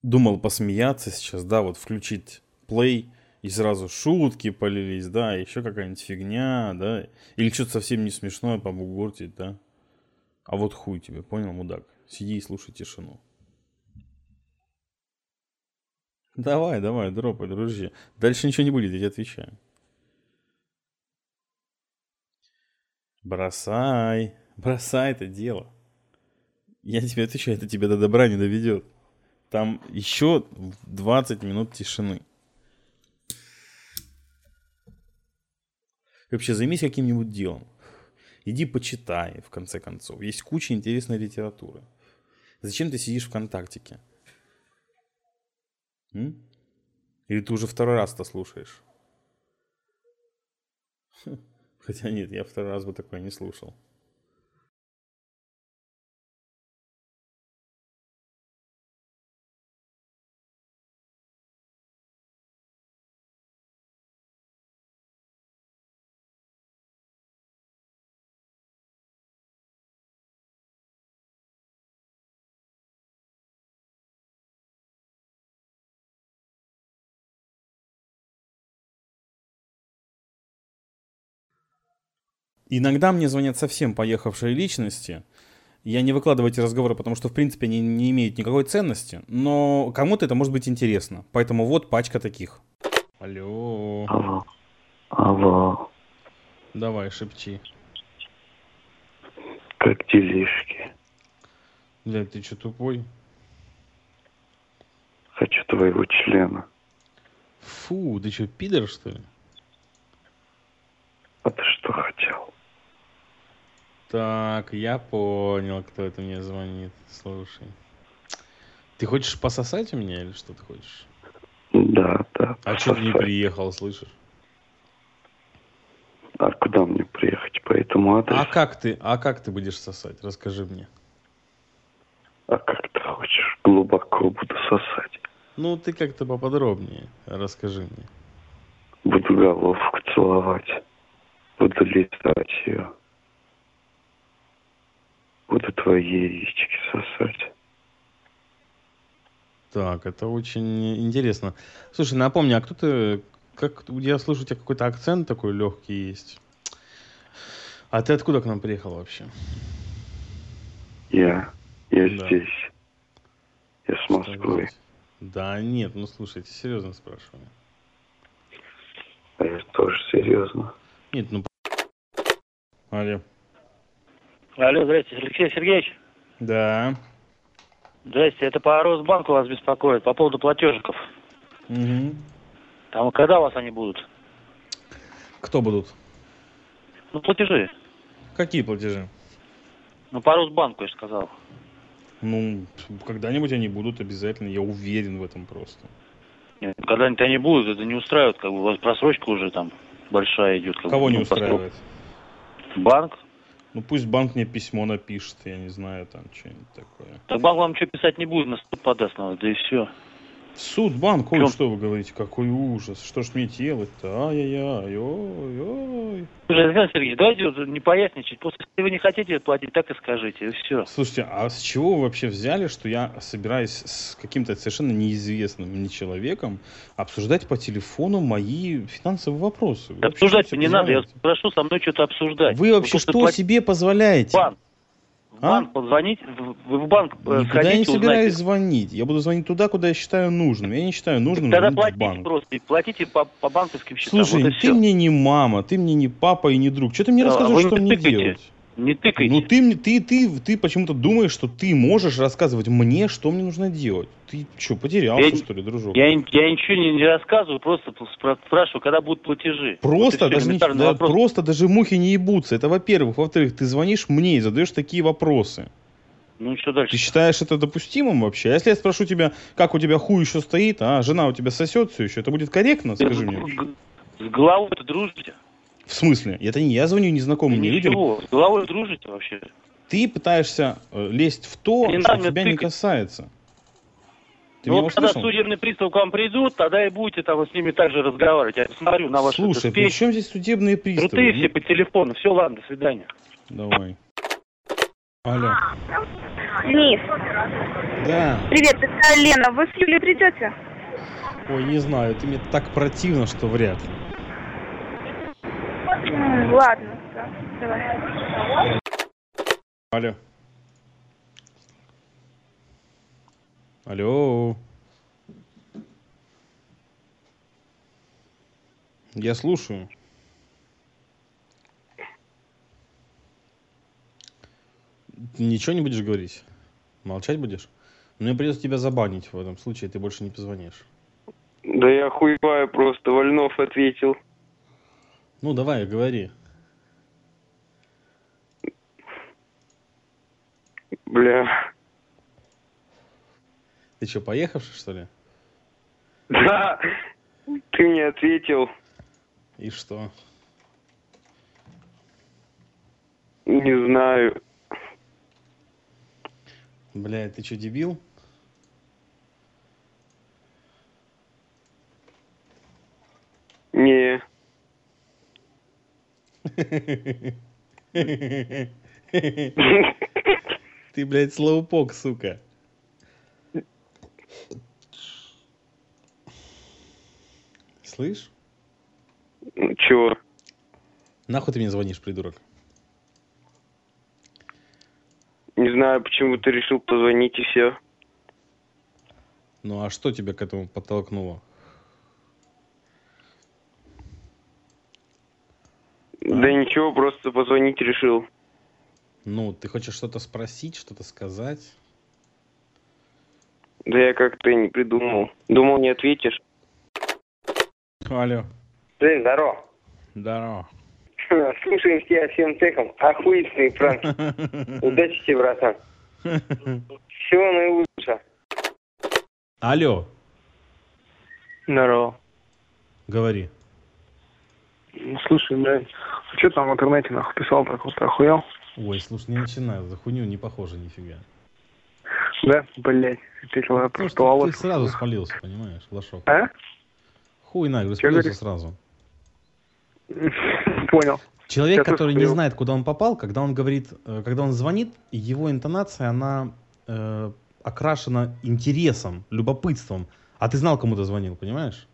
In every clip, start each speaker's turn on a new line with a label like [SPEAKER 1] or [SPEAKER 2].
[SPEAKER 1] Думал посмеяться сейчас, да, вот включить плей, и сразу шутки полились, да, еще какая-нибудь фигня, да, или что-то совсем не смешное побугортить, да. А вот хуй тебе, понял, мудак? Сиди и слушай тишину. Давай, давай, дропай, дружище. Дальше ничего не будет, я тебе отвечаю. Бросай, бросай это дело. Я тебе отвечаю, это тебя до добра не доведет. Там еще 20 минут тишины. Вообще займись каким-нибудь делом. Иди почитай, в конце концов. Есть куча интересной литературы. Зачем ты сидишь ВКонтактике? Или ты уже второй раз это слушаешь? Хотя нет, я второй раз бы такое не слушал. Иногда мне звонят совсем поехавшие личности. Я не выкладываю эти разговоры, потому что, в принципе, они не имеют никакой ценности. Но кому-то это может быть интересно. Поэтому вот пачка таких. Алло.
[SPEAKER 2] Алло. Алло.
[SPEAKER 1] Давай, шепчи.
[SPEAKER 2] Как делишки?
[SPEAKER 1] Блядь, ты что, тупой?
[SPEAKER 2] Хочу твоего члена.
[SPEAKER 1] Фу, ты что, пидор, что ли?
[SPEAKER 2] А ты что хотел?
[SPEAKER 1] Так, я понял, кто это мне звонит. Слушай. Ты хочешь пососать у меня или что ты хочешь?
[SPEAKER 2] Да, да.
[SPEAKER 1] А что ты не приехал, слышишь?
[SPEAKER 2] А куда мне приехать по этому адресу?
[SPEAKER 1] А как ты будешь сосать? Расскажи мне.
[SPEAKER 2] А как ты хочешь? Глубоко буду сосать.
[SPEAKER 1] Ну, ты как-то поподробнее расскажи мне.
[SPEAKER 2] Буду головку целовать. Буду листать ее. Буду твои яички сосать.
[SPEAKER 1] Так, это очень интересно. Слушай, напомни, а кто ты... Я слышу, у тебя какой-то акцент такой легкий есть. А ты откуда к нам приехал вообще?
[SPEAKER 2] Я
[SPEAKER 1] Да.
[SPEAKER 2] здесь. Я с Москвы.
[SPEAKER 1] Да нет, ну слушайте, серьезно спрашиваю.
[SPEAKER 2] А я тоже серьезно.
[SPEAKER 1] Нет, ну... Алло.
[SPEAKER 3] Алло, здрасте, Алексей Сергеевич.
[SPEAKER 1] Да.
[SPEAKER 3] Здрасте, это по Росбанку вас беспокоит, по поводу платежиков.
[SPEAKER 1] Угу.
[SPEAKER 3] Там когда у вас они будут?
[SPEAKER 1] Кто будут?
[SPEAKER 3] Ну, платежи.
[SPEAKER 1] Какие платежи?
[SPEAKER 3] Ну, по Росбанку, я же сказал.
[SPEAKER 1] Ну, когда-нибудь они будут обязательно, я уверен в этом просто.
[SPEAKER 3] Нет, когда-нибудь они будут, это не устраивает, как бы у вас просрочка уже там большая идет.
[SPEAKER 1] Кого не устраивает?
[SPEAKER 3] Банк.
[SPEAKER 1] Ну пусть банк мне письмо напишет, я не знаю, там что-нибудь такое.
[SPEAKER 3] Так банк вам что писать не будет, на суд подаст, надо, да и все.
[SPEAKER 1] Суд, банк, ой, что вы говорите, какой ужас, что ж мне делать-то, ай-яй-яй, ой-ой.
[SPEAKER 3] Слушай, Александр Сергеевич, давайте вот не поясничать, после если вы не хотите платить, так и скажите, и все.
[SPEAKER 1] Слушайте, а с чего вы вообще взяли, что я собираюсь с каким-то совершенно неизвестным мне человеком обсуждать по телефону мои финансовые вопросы?
[SPEAKER 3] Да обсуждать не надо, я прошу со мной что-то обсуждать.
[SPEAKER 1] Вы вообще что себе позволяете?
[SPEAKER 3] Банк. В банк позвонить, вы в банк
[SPEAKER 1] никуда я не собираюсь звонить. Я буду звонить туда, куда я считаю нужным. Я не считаю нужным
[SPEAKER 3] тогда
[SPEAKER 1] звонить в банк.
[SPEAKER 3] платите просто, и платите по банковским счетам.
[SPEAKER 1] Слушай,
[SPEAKER 3] вот
[SPEAKER 1] ты мне не мама, ты мне не папа и не друг. Что ты мне рассказываешь, что мне делать?
[SPEAKER 3] Не тыкайте.
[SPEAKER 1] Ну ты почему-то думаешь, что ты можешь рассказывать мне, что мне нужно делать. Ты что, потерялся, что ли, дружок?
[SPEAKER 3] Я ничего не рассказываю, просто спрашиваю, когда будут платежи.
[SPEAKER 1] Просто, вот просто даже мухи не ебутся. Это во-первых. Во-вторых, ты звонишь мне и задаешь такие вопросы.
[SPEAKER 3] Ну и что дальше?
[SPEAKER 1] Ты считаешь это допустимым вообще? А если я спрошу тебя, как у тебя хуй еще стоит, а жена у тебя сосет все еще, это будет корректно? Скажи мне.
[SPEAKER 3] С головой-то дружите?
[SPEAKER 1] В смысле? Это не я звоню незнакомым мне людям.
[SPEAKER 3] С головой дружите вообще?
[SPEAKER 1] Ты пытаешься лезть в то, что тебя не касается. Ты
[SPEAKER 3] ну вот когда судебный пристав к вам придут, тогда и будете там с ними также разговаривать. Я посмотрю на ваши
[SPEAKER 1] Слушай, при чем здесь судебные приставы?
[SPEAKER 3] Крутые все по телефону. Все, ладно, до свидания.
[SPEAKER 1] Давай. Алло.
[SPEAKER 4] Денис,
[SPEAKER 1] Да.
[SPEAKER 4] привет, это Лена. Вы с Юлей придете?
[SPEAKER 1] Ой, не знаю, ты мне так противно, что вряд ли.
[SPEAKER 4] Ладно, да, давай.
[SPEAKER 1] Алло. Алло. Я слушаю. Ничего не будешь говорить? Молчать будешь? Мне придется тебя забанить в этом случае, ты больше не позвонишь.
[SPEAKER 2] Да я хуеваю просто, Вольнов ответил.
[SPEAKER 1] Ну, давай, говори.
[SPEAKER 2] Бля.
[SPEAKER 1] Ты что, поехавший, что ли?
[SPEAKER 2] Да, ты мне ответил.
[SPEAKER 1] И что?
[SPEAKER 2] Не знаю.
[SPEAKER 1] Блядь, ты что, дебил?
[SPEAKER 2] Не.
[SPEAKER 1] Ты, блядь, слоупок, сука. Слышь?
[SPEAKER 2] Чего?
[SPEAKER 1] Нахуй ты мне звонишь, придурок?
[SPEAKER 2] Не знаю, почему ты решил позвонить и все.
[SPEAKER 1] Ну а что тебя к этому подтолкнуло?
[SPEAKER 2] Да ничего, просто позвонить решил.
[SPEAKER 1] Ну, ты хочешь что-то спросить, что-то сказать?
[SPEAKER 2] Да я как-то не придумал. Думал, не ответишь.
[SPEAKER 1] Алло.
[SPEAKER 5] Жень, здорово.
[SPEAKER 1] Здорово.
[SPEAKER 5] Слушаем тебя всем цехом. Охуительный пранк. Удачи тебе, братан. Всего наилучшего.
[SPEAKER 1] Алло.
[SPEAKER 6] Здорово.
[SPEAKER 1] Говори.
[SPEAKER 6] Слушай, блядь, что там в интернете нахуй писал так вот, охуел?
[SPEAKER 1] Ой, слушай, не начинай, за хуйню не похоже нифига.
[SPEAKER 6] Да, блядь, ответил я
[SPEAKER 1] Потому
[SPEAKER 6] просто волос.
[SPEAKER 1] ты сразу спалился, понимаешь, лошок.
[SPEAKER 6] А?
[SPEAKER 1] Хуй на, говорю,
[SPEAKER 6] Чё
[SPEAKER 1] спалился
[SPEAKER 6] говоришь?
[SPEAKER 1] сразу.
[SPEAKER 6] Понял.
[SPEAKER 1] Человек,
[SPEAKER 6] Я тоже
[SPEAKER 1] который не
[SPEAKER 6] понял.
[SPEAKER 1] знает, куда он попал, когда он говорит, когда он звонит, его интонация, она окрашена интересом, любопытством. А ты знал, кому ты звонил, понимаешь?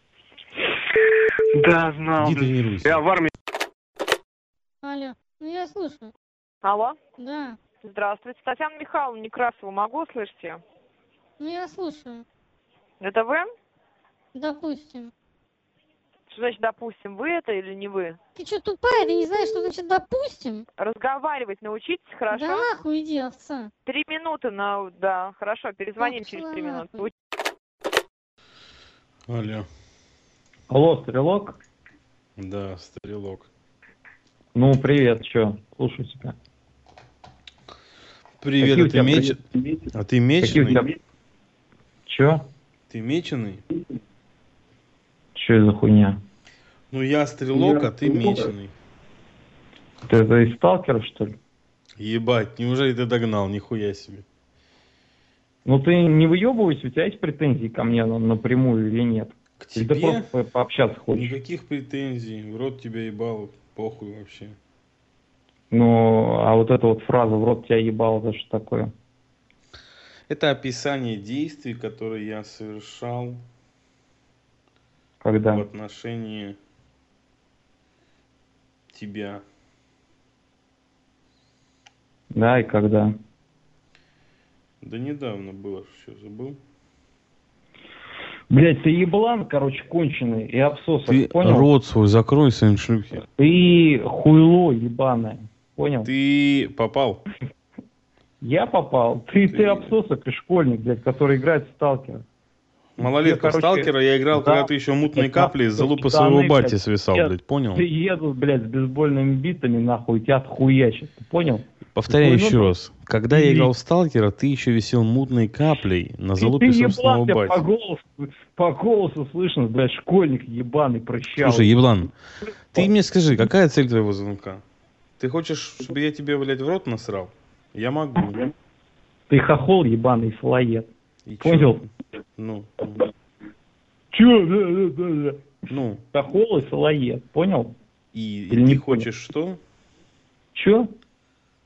[SPEAKER 6] Да, знал.
[SPEAKER 1] Иди тренируйся.
[SPEAKER 6] Я в армии.
[SPEAKER 7] Алло, ну я слушаю.
[SPEAKER 8] Алло,
[SPEAKER 7] Да,
[SPEAKER 8] здравствуйте. Татьяна Михайловна Некрасова, могу услышать ее?
[SPEAKER 7] ну я слушаю.
[SPEAKER 8] Это вы?
[SPEAKER 7] Допустим.
[SPEAKER 8] Что значит, допустим, вы это или не вы?
[SPEAKER 7] Ты что, тупая? Ты не знаешь, что значит допустим?
[SPEAKER 8] Разговаривать научитесь, хорошо?
[SPEAKER 7] Да нахуй иди, овца.
[SPEAKER 8] 3 минуты на... Да, хорошо, перезвоним
[SPEAKER 7] Так,
[SPEAKER 8] через
[SPEAKER 7] пошла
[SPEAKER 8] 3 минуты.
[SPEAKER 7] нахуй.
[SPEAKER 1] Алло.
[SPEAKER 9] Алло, Стрелок?
[SPEAKER 1] Да, стрелок.
[SPEAKER 9] Ну, привет, чё? Слушаю тебя.
[SPEAKER 1] Привет,
[SPEAKER 9] Какие
[SPEAKER 1] а
[SPEAKER 9] у
[SPEAKER 1] ты
[SPEAKER 9] тебя
[SPEAKER 1] меч...
[SPEAKER 9] привет?
[SPEAKER 1] А ты
[SPEAKER 9] Какие у
[SPEAKER 1] меченый?
[SPEAKER 9] тебя... Чё?
[SPEAKER 1] Ты меченый?
[SPEAKER 9] Чё это за хуйня?
[SPEAKER 1] Ну я стрелок, а ты меченый.
[SPEAKER 9] Ты это из сталкеров, что ли?
[SPEAKER 1] Ебать, неужели ты догнал? Нихуя себе.
[SPEAKER 9] Ну ты не выебывайся, у тебя есть претензии ко мне напрямую или нет?
[SPEAKER 1] К
[SPEAKER 9] Или ты
[SPEAKER 1] тебе
[SPEAKER 9] просто пообщаться хочешь?
[SPEAKER 1] никаких претензий. В рот тебя ебал, похуй вообще.
[SPEAKER 9] Ну, а вот эта вот фраза «в рот тебя ебал», это что такое?
[SPEAKER 1] Это описание действий, которые я совершал
[SPEAKER 9] Когда?
[SPEAKER 1] в отношении тебя.
[SPEAKER 9] Да, и когда?
[SPEAKER 1] Да недавно было, что забыл.
[SPEAKER 9] Блять, ты еблан, короче, конченый и обсосок,
[SPEAKER 1] Ты
[SPEAKER 9] понял?
[SPEAKER 1] рот свой закрой, сын шлюхи.
[SPEAKER 9] Ты хуйло ебаное, понял?
[SPEAKER 1] Ты попал.
[SPEAKER 9] Я попал. Ты обсосок и школьник, блядь, который играет в сталкера.
[SPEAKER 1] Малолетка в
[SPEAKER 9] короче,
[SPEAKER 1] сталкера я играл,
[SPEAKER 9] да,
[SPEAKER 1] когда ты еще мутные
[SPEAKER 9] да,
[SPEAKER 1] капли из залупы
[SPEAKER 9] штаны,
[SPEAKER 1] своего бати
[SPEAKER 9] блядь,
[SPEAKER 1] свисал,
[SPEAKER 9] я-
[SPEAKER 1] блядь, понял?
[SPEAKER 9] Ты едут, блядь, с бейсбольными битами, нахуй, тебя отхуячат, ты понял?
[SPEAKER 1] Повторяю
[SPEAKER 9] Хуй,
[SPEAKER 1] еще
[SPEAKER 9] ну,
[SPEAKER 1] раз. Когда я играл в сталкера, ты еще висел мутной каплей на залупе
[SPEAKER 9] ты
[SPEAKER 1] собственного
[SPEAKER 9] еблан, тебя
[SPEAKER 1] бати.
[SPEAKER 9] по голосу слышно, блядь, школьник ебаный, прыщавый.
[SPEAKER 1] Слушай, еблан, ты мне скажи, какая цель твоего звонка? Ты хочешь, чтобы я тебе, блядь, в рот насрал? Я могу.
[SPEAKER 9] Ты хохол ебаный, салоед.
[SPEAKER 1] И чё?
[SPEAKER 9] Понял?
[SPEAKER 1] Ну,
[SPEAKER 9] Чё? Да.
[SPEAKER 1] ну.
[SPEAKER 9] Хохол и салоед, понял?
[SPEAKER 1] И
[SPEAKER 9] Или не
[SPEAKER 1] ты
[SPEAKER 9] понял?
[SPEAKER 1] хочешь что?
[SPEAKER 9] Чё?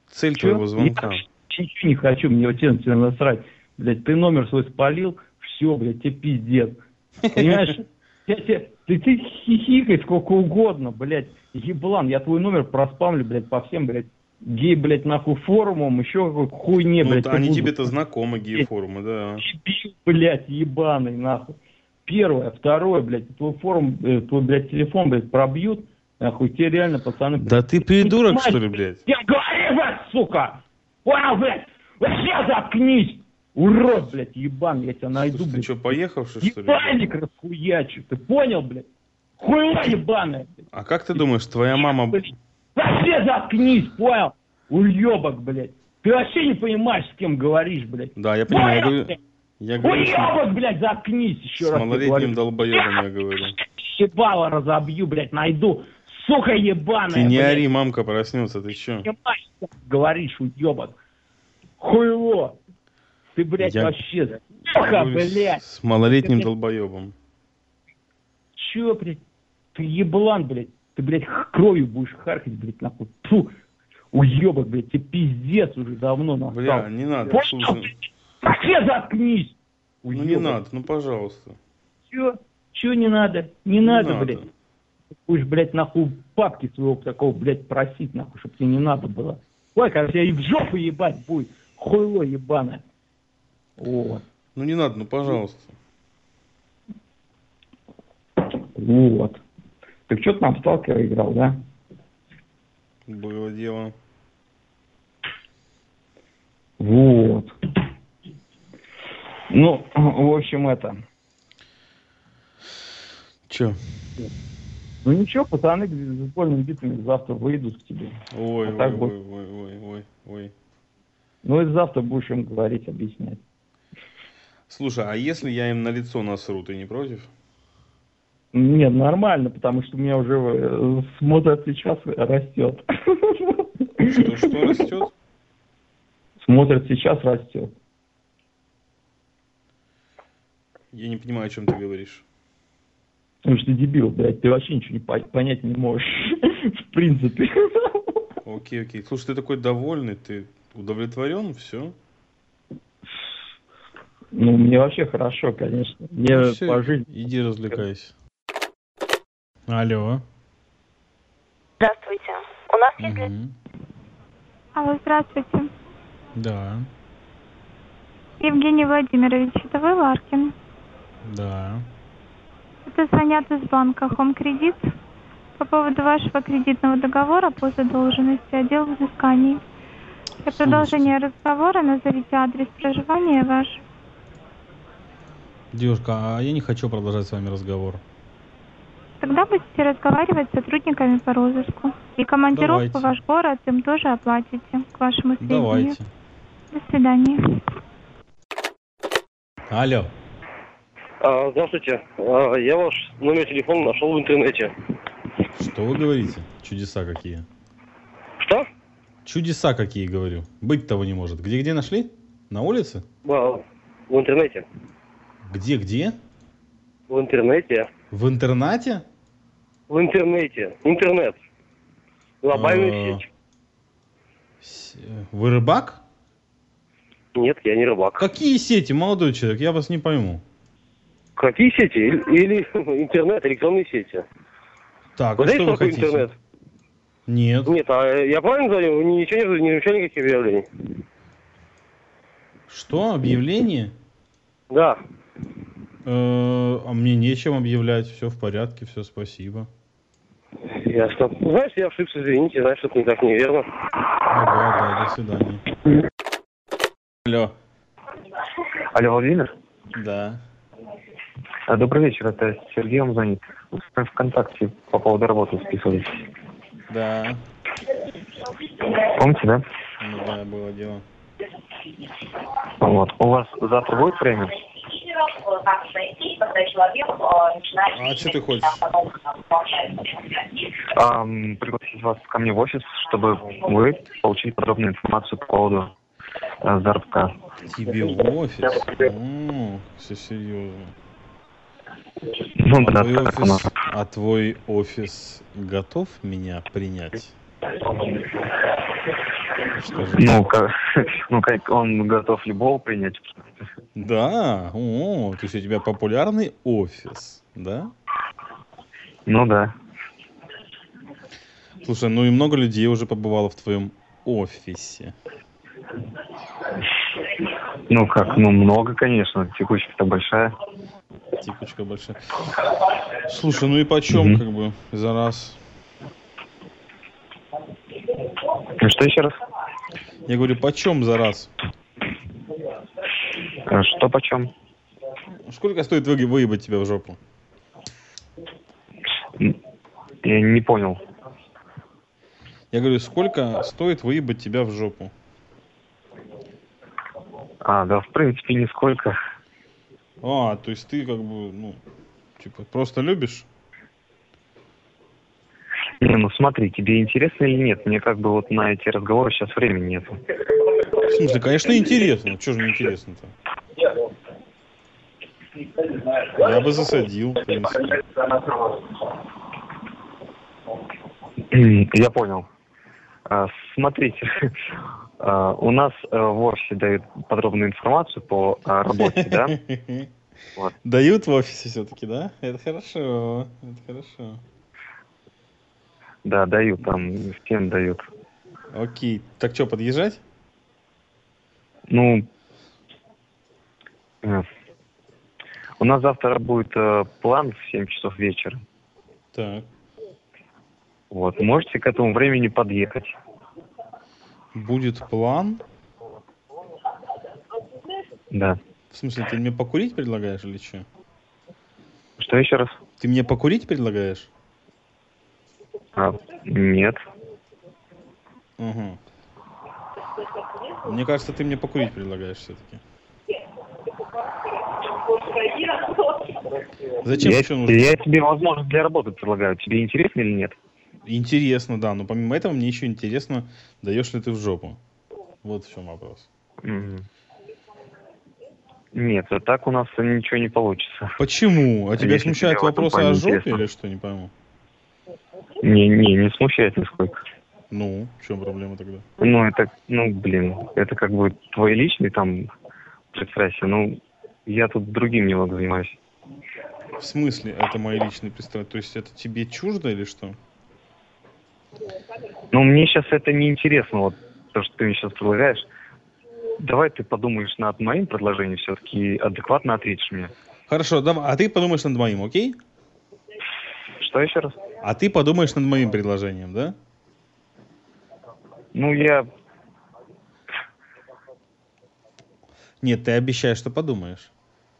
[SPEAKER 1] цель
[SPEAKER 9] Чё?
[SPEAKER 1] твоего звонка?
[SPEAKER 9] Я ничего не хочу, мне вообще на тебя насрать. Блядь, ты номер свой спалил, все, блядь, тебе пиздец. Понимаешь? Ты хихикай сколько угодно, блядь. Еблан, я твой номер проспамлю, блядь, по всем, блядь, гей, блядь, нахуй форумам, еще какой-то хуйне,
[SPEAKER 1] Ну,
[SPEAKER 9] блядь.
[SPEAKER 1] они тебе-то знакомы, гей-форумы, да.
[SPEAKER 9] Дебил, блядь, ебаный, нахуй. Первое, второе, блядь, твой форум, твой, блядь, телефон, блядь, пробьют, нахуй, тебе реально, пацаны...
[SPEAKER 1] Да ты придурок, что ли, блядь?
[SPEAKER 9] Я говорю, блядь, сука! Понял, блядь? Вообще заткнись! Урод, блядь, ебан, я тебя найду,
[SPEAKER 1] Слушай, ты
[SPEAKER 9] блядь.
[SPEAKER 1] что, поехавший, что ли?
[SPEAKER 9] Ебальник расхуячу, ты понял, блядь? Хуйла ебаная, блядь.
[SPEAKER 1] А как ты думаешь, твоя мама...
[SPEAKER 9] Блядь. Вообще заткнись, понял? Уебок, блядь. Ты вообще не понимаешь, с кем говоришь, блядь.
[SPEAKER 1] Да, я понимаю, я
[SPEAKER 9] Понял,
[SPEAKER 1] говорю...
[SPEAKER 9] блядь?
[SPEAKER 1] Я говорю,
[SPEAKER 9] Уебок, блядь, заткнись, еще
[SPEAKER 1] с
[SPEAKER 9] раз тебе
[SPEAKER 1] малолетним
[SPEAKER 9] говорю.
[SPEAKER 1] долбоебом я говорю.
[SPEAKER 9] Ебало разобью, блядь, найду. Сука ебаная,
[SPEAKER 1] Ты не
[SPEAKER 9] блядь.
[SPEAKER 1] ори, мамка проснется, ты чё?
[SPEAKER 9] Понимаешь, что ты говоришь, уебок. Хуйло. Ты, блядь,
[SPEAKER 1] Я
[SPEAKER 9] вообще...
[SPEAKER 1] Я
[SPEAKER 9] Сука,
[SPEAKER 1] говорю,
[SPEAKER 9] блядь.
[SPEAKER 1] с малолетним
[SPEAKER 9] Ты, блядь,
[SPEAKER 1] долбоебом.
[SPEAKER 9] Чё, блядь? Ты еблан, блядь. Ты, блядь, кровью будешь харкать, блядь, нахуй. Фу. Уебок, блядь, тебе пиздец уже давно настал.
[SPEAKER 1] Бля, не надо,
[SPEAKER 9] Понял?
[SPEAKER 1] слушай.
[SPEAKER 9] Вообще заткнись.
[SPEAKER 1] Ну не
[SPEAKER 9] Уебок.
[SPEAKER 1] надо, ну пожалуйста.
[SPEAKER 9] Чё? Чё не надо? Не надо, блядь. Ты будешь, блядь, нахуй папки своего такого, блядь, просить, нахуй, чтобы тебе не надо было. Ой, как тебя и в жопу ебать будет. Хуйло ебаное. Вот.
[SPEAKER 1] Ну не надо, ну пожалуйста.
[SPEAKER 9] Вот. Ты что-то нам в сталкера играл, да?
[SPEAKER 1] Было дело.
[SPEAKER 9] Вот. Ну, в общем, это...
[SPEAKER 1] Чё?
[SPEAKER 9] Ну ничего, пацаны с бейсбольными битами завтра выйдут к тебе.
[SPEAKER 1] Ой,
[SPEAKER 9] А
[SPEAKER 1] ой,
[SPEAKER 9] так
[SPEAKER 1] ой,
[SPEAKER 9] будет.
[SPEAKER 1] ой.
[SPEAKER 9] Ну и завтра будешь им говорить, объяснять.
[SPEAKER 1] Слушай, а если я им на лицо насру, ты не против?
[SPEAKER 9] Нет, нормально, потому что у меня уже смотр сейчас растет.
[SPEAKER 1] Что растет?
[SPEAKER 9] Смотр сейчас растет.
[SPEAKER 1] Я не понимаю, о чем ты говоришь.
[SPEAKER 9] Потому что ты дебил, блядь, ты вообще ничего не понять не можешь. В принципе.
[SPEAKER 1] Окей. Слушай, ты такой довольный, ты удовлетворен, все?
[SPEAKER 9] Ну, мне вообще хорошо, конечно. Мне
[SPEAKER 1] Ну, всё,
[SPEAKER 9] по жизни...
[SPEAKER 1] иди развлекайся. Алло.
[SPEAKER 4] Здравствуйте. У нас есть...
[SPEAKER 1] Мгм.
[SPEAKER 4] Алло, здравствуйте.
[SPEAKER 1] Да,
[SPEAKER 4] Евгений Владимирович, это вы Ларкин?
[SPEAKER 1] да.
[SPEAKER 4] Это звонят из банка Home Credit по поводу вашего кредитного договора по задолженности, отдел взысканий. Для продолжения разговора назовите адрес проживания ваш.
[SPEAKER 1] Девушка, а я не хочу продолжать с вами разговор.
[SPEAKER 4] Тогда будете разговаривать с сотрудниками по розыску. И командировку в ваш город им тоже оплатите, к вашему сведению.
[SPEAKER 1] Давайте.
[SPEAKER 4] До свидания.
[SPEAKER 1] Алло.
[SPEAKER 5] Здравствуйте. Я ваш номер телефона нашел в интернете.
[SPEAKER 1] Что вы говорите? Чудеса какие.
[SPEAKER 5] Что?
[SPEAKER 1] Чудеса какие, говорю. Быть того не может. Где нашли? На улице?
[SPEAKER 5] В интернете.
[SPEAKER 1] Где?
[SPEAKER 5] В интернете.
[SPEAKER 1] В интернате?
[SPEAKER 5] В интернете. Интернет. Глобальная сеть.
[SPEAKER 1] Вы рыбак?
[SPEAKER 5] Нет, я не рыбак.
[SPEAKER 1] Какие сети, молодой человек? Я вас не пойму.
[SPEAKER 5] Какие сети? Или интернет, электронные сети.
[SPEAKER 1] Так,
[SPEAKER 5] Вы
[SPEAKER 1] а
[SPEAKER 5] знаете,
[SPEAKER 1] что вы
[SPEAKER 5] такое
[SPEAKER 1] хотите?
[SPEAKER 5] интернет?
[SPEAKER 1] Нет.
[SPEAKER 5] Нет, я правильно говорю? Вы ничего не замечали никаких объявлений?
[SPEAKER 1] Что? Объявление?
[SPEAKER 5] Да.
[SPEAKER 1] А мне нечем объявлять. Все в порядке, все, спасибо.
[SPEAKER 5] Ясно. Знаешь, я ошибся, извините, знаешь, что-то не так неверно.
[SPEAKER 1] Ага, да, до свидания. Алло.
[SPEAKER 6] Алло, Владимир?
[SPEAKER 1] Да.
[SPEAKER 6] Добрый вечер, это Сергей вам звонит. Вы с нами ВКонтакте по поводу работы списывались.
[SPEAKER 1] Да.
[SPEAKER 6] Помните, да?
[SPEAKER 1] Ну да, было дело.
[SPEAKER 6] Вот. У вас завтра будет время?
[SPEAKER 1] А что ты хочешь?
[SPEAKER 6] Пригласить вас ко мне в офис, чтобы вы получили подробную информацию по поводу заработка.
[SPEAKER 1] Тебе в офис? Все серьезно.
[SPEAKER 6] Ну, да,
[SPEAKER 1] А твой офис готов меня принять? Скажи.
[SPEAKER 6] Ну, как он готов любого принять.
[SPEAKER 1] Да, о, то есть у тебя популярный офис, да?
[SPEAKER 6] Ну да.
[SPEAKER 1] Слушай, ну и много людей уже побывало в твоем офисе.
[SPEAKER 6] Ну как, ну много, конечно. Текучка-то большая.
[SPEAKER 1] Текучка большая. Слушай, ну и почем, как бы, за раз?
[SPEAKER 6] Что еще раз?
[SPEAKER 1] Я говорю, почем за раз?
[SPEAKER 6] Что почем?
[SPEAKER 1] Сколько стоит выебать тебя в жопу?
[SPEAKER 6] Я не понял.
[SPEAKER 1] Я говорю, сколько стоит выебать тебя в жопу?
[SPEAKER 6] Да, в принципе, нисколько.
[SPEAKER 1] То есть ты как бы, ну, типа, просто любишь?
[SPEAKER 6] Не, ну смотри, тебе интересно или нет? Мне как бы вот на эти разговоры сейчас времени нету.
[SPEAKER 1] В смысле, конечно, интересно. Чего же не интересно-то? Я бы засадил, в принципе.
[SPEAKER 6] Я понял. Смотрите, у нас в офисе дают подробную информацию по работе, да? Вот.
[SPEAKER 1] Дают в офисе все-таки, да? Это хорошо, это хорошо.
[SPEAKER 6] Да, дают, там всем дают.
[SPEAKER 1] Окей, так что, подъезжать?
[SPEAKER 6] Ну, у нас завтра будет план в 7 часов вечера.
[SPEAKER 1] Так.
[SPEAKER 6] Вот, можете к этому времени подъехать.
[SPEAKER 1] Будет план?
[SPEAKER 6] Да.
[SPEAKER 1] В смысле, ты мне покурить предлагаешь или что?
[SPEAKER 6] Что еще раз?
[SPEAKER 1] Ты мне покурить предлагаешь?
[SPEAKER 6] Нет.
[SPEAKER 1] Угу. Мне кажется, ты мне покурить предлагаешь все-таки. Зачем еще нужно?
[SPEAKER 6] Я тебе возможность для работы предлагаю. Тебе интересно или нет?
[SPEAKER 1] Интересно, да. Но помимо этого мне еще интересно, даешь ли ты в жопу. Вот в чем вопрос.
[SPEAKER 6] Нет, так у нас ничего не получится.
[SPEAKER 1] Почему? А тебя
[SPEAKER 6] Если
[SPEAKER 1] смущают
[SPEAKER 6] тебе в этом
[SPEAKER 1] вопросы
[SPEAKER 6] плане
[SPEAKER 1] о жопе
[SPEAKER 6] интересно.
[SPEAKER 1] или что? Не пойму.
[SPEAKER 6] Не смущает нисколько.
[SPEAKER 1] Ну, в чем проблема тогда?
[SPEAKER 6] Ну, это как бы твой личный там пристрастие. Ну, я тут другим немного занимаюсь.
[SPEAKER 1] В смысле, это мои личные пристрастия? То есть это тебе чуждо или что?
[SPEAKER 6] Ну, мне сейчас это не интересно, вот то, что ты мне сейчас предлагаешь. Давай ты подумаешь над моим предложением, все-таки адекватно ответишь мне.
[SPEAKER 1] Хорошо, давай. А ты подумаешь над моим, окей?
[SPEAKER 6] Что еще раз?
[SPEAKER 1] А ты подумаешь над моим предложением, да?
[SPEAKER 6] Ну, я...
[SPEAKER 1] Нет, ты обещаешь, что подумаешь.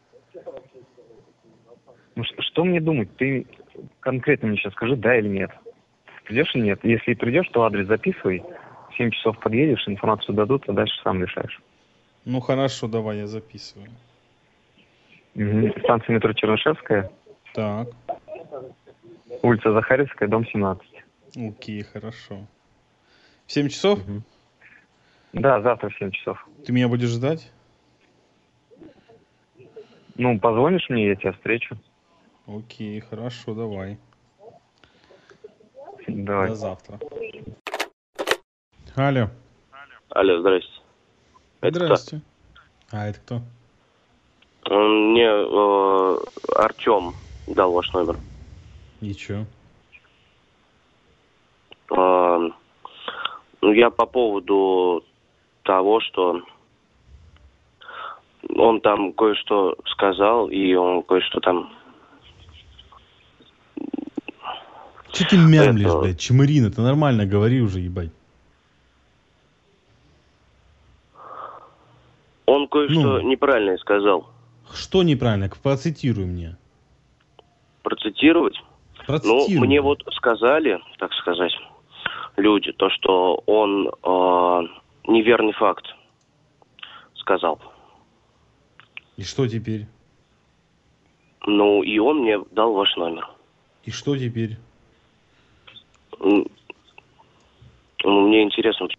[SPEAKER 6] Ну, что мне думать? Ты конкретно мне сейчас скажи, да или нет. Придешь или нет? Если придешь, то адрес записывай. В 7 часов подъедешь, информацию дадут, а дальше сам решаешь.
[SPEAKER 1] Ну хорошо, давай, я записываю.
[SPEAKER 6] Станция метро Чернышевская.
[SPEAKER 1] Так.
[SPEAKER 6] Улица Захаревская, дом 17.
[SPEAKER 1] Окей, хорошо. В 7 часов?
[SPEAKER 6] Да, завтра в 7 часов.
[SPEAKER 1] Ты меня будешь ждать?
[SPEAKER 6] Ну, позвонишь мне, я тебя встречу.
[SPEAKER 1] Окей, хорошо, давай.
[SPEAKER 6] Давай.
[SPEAKER 1] До завтра. Алло.
[SPEAKER 3] Алло, здрасте.
[SPEAKER 1] Здрасте. А это кто?
[SPEAKER 3] Мне Артем дал ваш номер.
[SPEAKER 1] Ничего.
[SPEAKER 3] Ну, я по поводу того, что он там кое-что сказал, и он кое-что там...
[SPEAKER 1] Че ты мямлишь, блядь? Чмырина, ты нормально говори уже, ебать.
[SPEAKER 3] Он кое-что неправильно сказал.
[SPEAKER 1] Что неправильно? Процитируй мне.
[SPEAKER 3] Процитировать?
[SPEAKER 1] Процитируй.
[SPEAKER 3] Ну, мне вот сказали, так сказать, люди, то, что он неверный факт сказал.
[SPEAKER 1] И что теперь?
[SPEAKER 3] Ну, и он мне дал ваш номер.
[SPEAKER 1] И что теперь?
[SPEAKER 3] Ну, мне интересно,